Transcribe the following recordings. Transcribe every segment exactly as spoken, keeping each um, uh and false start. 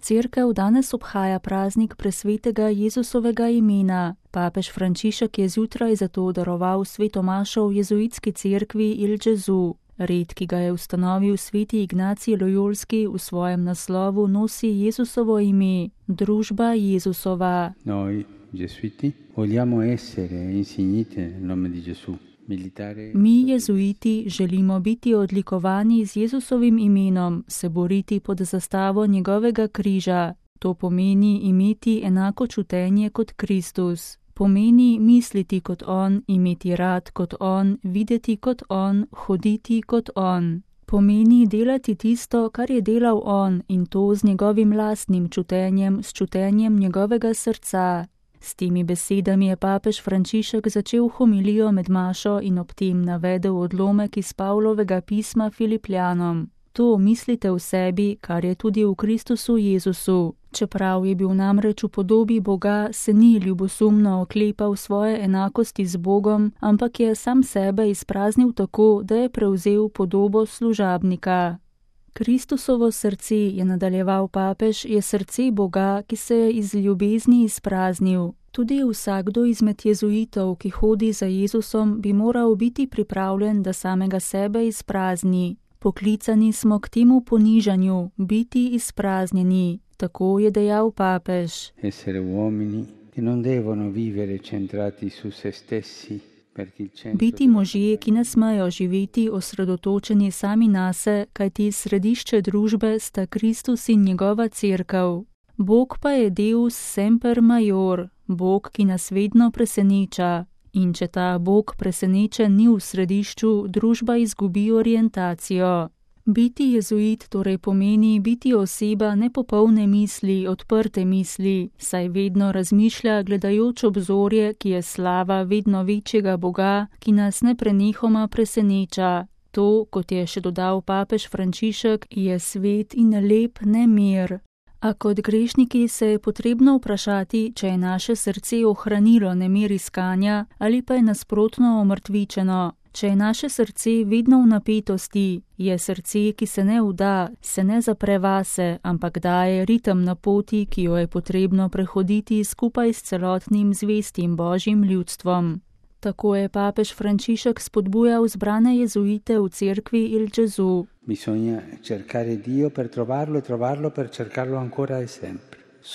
Cerkev danes obhaja praznik presvetega Jezusovega imena. Papež Frančišek je zjutraj zato daroval sveto mašo v jezuitski cerkvi Il Gesù. Red, ki ga je ustanovil sveti Ignacij Lojolski, v svojem naslovu nosi Jezusovo ime, družba Jezusova. Noi, jesuiti, vogliamo essere insigniti nel nome di Gesù. Mi, jezuiti, želimo biti odlikovani z Jezusovim imenom, se boriti pod zastavo njegovega križa. To pomeni imeti enako čutenje kot Kristus. Pomeni misliti kot on, imeti rad kot on, videti kot on, hoditi kot on. Pomeni delati tisto, kar je delal on, in to z njegovim lastnim čutenjem, s čutenjem njegovega srca. S temi besedami je papež Frančišek začel homilijo med mašo in ob tem navedel odlomek iz Pavlovega pisma Filipljanom. To mislite v sebi, kar je tudi v Kristusu Jezusu. Čeprav je bil namreč v podobi Boga, se ni ljubosumno oklepal svoje enakosti z Bogom, ampak je sam sebe izpraznil tako, da je prevzel podobo služabnika. Kristusovo srce, je nadaljeval papež, je srce Boga, ki se je iz ljubezni izpraznil. Tudi vsakdo izmed jezuitov, ki hodi za Jezusom, bi moral biti pripravljen, da samega sebe izprazni. Poklicani smo k temu ponižanju, biti izpraznjeni, tako je dejal papež. Essere uomini, ki non devono vivere centrati su se stessi. Biti možje, ki ne smejo živeti osredotočeni sami nase, kajti središče družbe sta Kristus in njegova cerkev. Bog pa je Deus semper major, Bog, ki nas vedno preseneča. In če ta Bog presenečen ni v središču, družba izgubi orientacijo. Biti jezuit torej pomeni biti oseba nepopolne misli, odprte misli, saj vedno razmišlja gledajoč obzorje, ki je slava vedno večjega Boga, ki nas neprenehoma preseneča. To, kot je še dodal papež Frančišek, je svet in lep nemir. A kot grešniki se je potrebno vprašati, če je naše srce ohranilo nemir iskanja ali pa je nasprotno omrtvičeno. Če je naše srce vedno v napetosti, je srce, ki se ne vda, se ne zapre vase, ampak daje ritem na poti, ki jo je potrebno prehoditi skupaj s celotnim zvestim Božjim ljudstvom. Tako je papež Frančišek spodbujal zbrane jezuite v cerkvi Il Gesù. Bisogna cercare Dio per trovarlo e trovarlo per cercarlo ancora e sempre.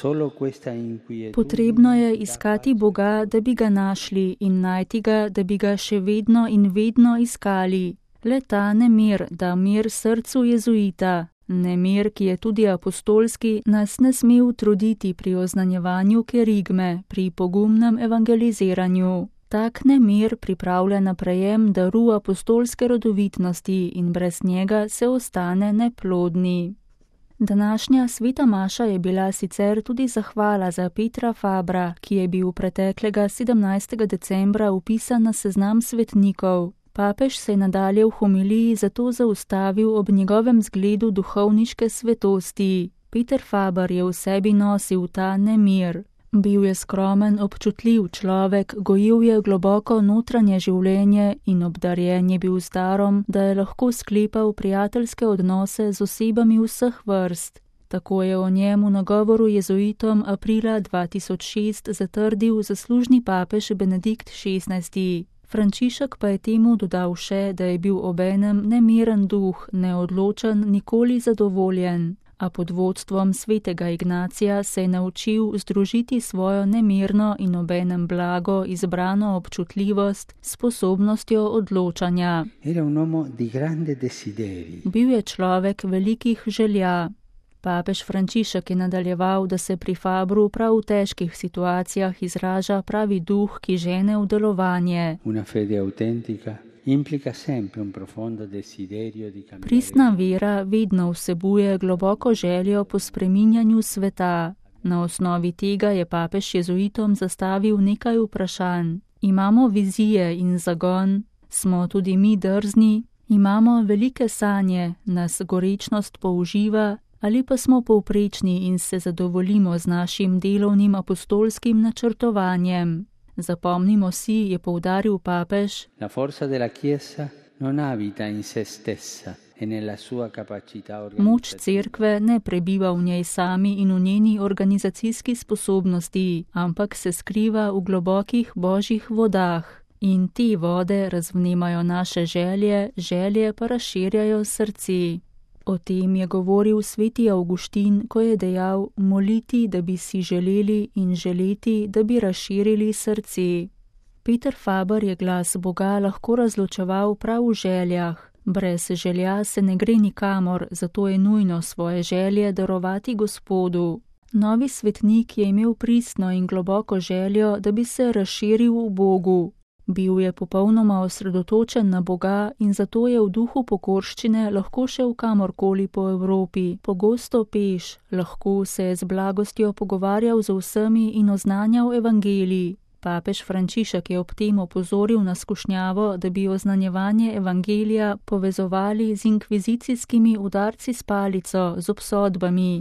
Potrebno je iskati Boga, da bi ga našli, in najti ga, da bi ga še vedno in vedno iskali. Le ta nemir, da mir srcu jezuita, nemir, ki je tudi apostolski, nas ne sme utruditi pri oznanjevanju kerigme, pri pogumnem evangeliziranju. Tak nemir pripravlja na prejem daru apostolske rodovitnosti in brez njega se ostane neplodni. Današnja sveta maša je bila sicer tudi zahvala za Petra Fabra, ki je bil preteklega sedemnajstega decembra vpisan na seznam svetnikov. Papež se je nadalje v homiliji zato zaustavil ob njegovem zgledu duhovniške svetosti. Peter Faber je v sebi nosil ta nemir. Bil je skromen, občutljiv človek, gojil je globoko notranje življenje in obdarjen je bil z darom, da je lahko sklepal prijateljske odnose z osebami vseh vrst. Tako je o njem v nagovoru jezuitom aprila dva tisoč šest zatrdil zaslužni papež Benedikt šestnajsti. Frančišek pa je temu dodal še, da je bil obenem nemiren duh, neodločen, nikoli zadovoljen. A pod vodstvom svetega Ignacija se je naučil združiti svojo nemirno in obenem blago izbrano občutljivost s sposobnostjo odločanja. Bil je človek velikih želja. Papež Frančišek je nadaljeval, da se pri Fabru prav v težkih situacijah izraža pravi duh, ki žene v delovanje. Pristna vera vedno vsebuje globoko željo po spreminjanju sveta. Na osnovi tega je papež jezuitom zastavil nekaj vprašanj. Imamo vizije in zagon? Smo tudi mi drzni? Imamo velike sanje, nas gorečnost použiva? Ali pa smo povprečni in se zadovoljimo z našim delovnim apostolskim načrtovanjem? Zapomnimo si, je poudaril papež, La forza della Chiesa non abita in se stessa, Moč cerkve ne prebiva v njej sami in v njeni organizacijski sposobnosti, ampak se skriva v globokih božjih vodah. In te vode razvnemajo naše želje, želje pa razširjajo srce. O tem je govoril sveti Avguštin, ko je dejal: moliti, da bi si želeli, in želeti, da bi razširili srce. Peter Faber je glas Boga lahko razločeval prav v željah. Brez želja se ne gre nikamor, zato je nujno svoje želje darovati Gospodu. Novi svetnik je imel pristno in globoko željo, da bi se razširil v Bogu. Bil je popolnoma osredotočen na Boga in zato je v duhu pokorščine lahko šel kamorkoli po Evropi, pogosto peš, lahko se je z blagostjo pogovarjal z vsemi in oznanjal evangelij. Papež Frančišek je ob tem opozoril na skušnjavo, da bi oznanjevanje evangelija povezovali z inkvizicijskimi udarci s palico, z obsodbami.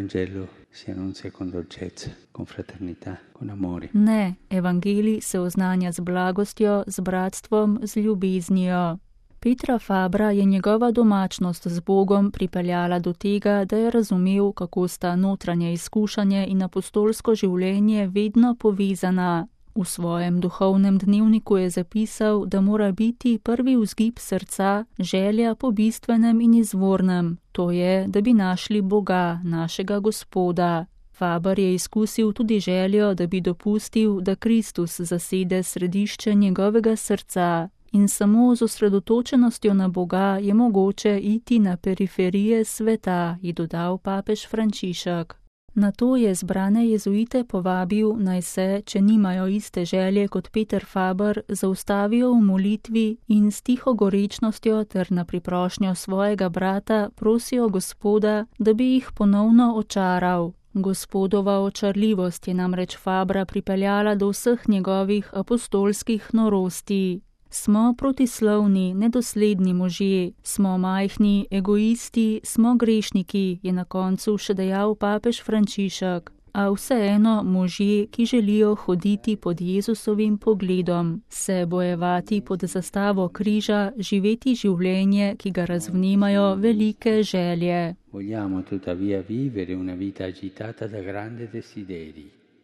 Ne, evangelij se oznanja z blagostjo, z bratstvom, z ljubeznijo. Petra Fabra je njegova domačnost z Bogom pripeljala do tega, da je razumel, kako sta notranje izkušanje in apostolsko življenje vedno povezana. V svojem duhovnem dnevniku je zapisal, da mora biti prvi vzgib srca želja po bistvenem in izvornem, to je, da bi našli Boga, našega Gospoda. Faber je izkusil tudi željo, da bi dopustil, da Kristus zasede središče njegovega srca. In samo z osredotočenostjo na Boga je mogoče iti na periferije sveta, je dodal papež Frančišek. Na to je zbrane jezuite povabil, naj se, če nimajo iste želje kot Peter Faber, zaustavijo v molitvi in s tiho gorečnostjo ter na priprošnjo svojega brata prosijo Gospoda, da bi jih ponovno očaral. Gospodova očarljivost je namreč Fabra pripeljala do vseh njegovih apostolskih norosti. Smo protislovni, nedosledni možje, smo majhni, egoisti, smo grešniki, je na koncu še dejal papež Frančišek, a vseeno možje, ki želijo hoditi pod Jezusovim pogledom, se bojevati pod zastavo križa, živeti življenje, ki ga razvnemajo velike želje. Vogliamo tuttavia vivere una vita agitata da grandi desideri.